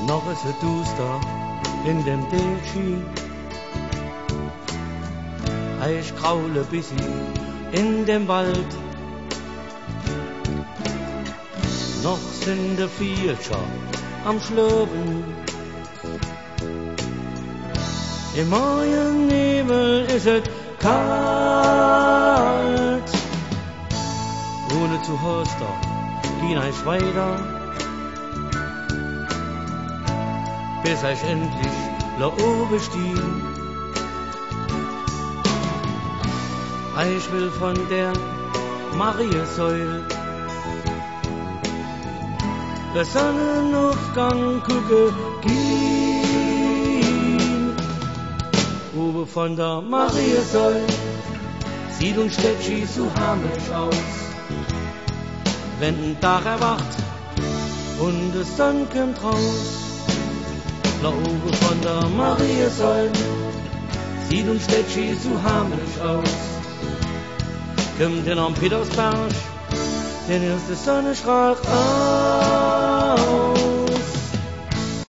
Noch ist es duster in dem Dälschi. Ich kraule bis in dem Wald. Noch sind die Viecher am Schlürfen. Im Morgennebel ist es kalt. Ohne zu Hoster ging ich weiter, bis ich endlich da oben stieg. Ich will von der Mariensäule der Sonnenaufgang gucken gehen. Oben von der Mariensäule sieht uns Städtschi so harmlos aus. Wenn ein Tag erwacht und die Sonne kommt raus, da oben von der Mariensäule sieht uns Städtschi so harmlos aus. Kommt dann am Petersberg, den erste Sonnenstrahl auf.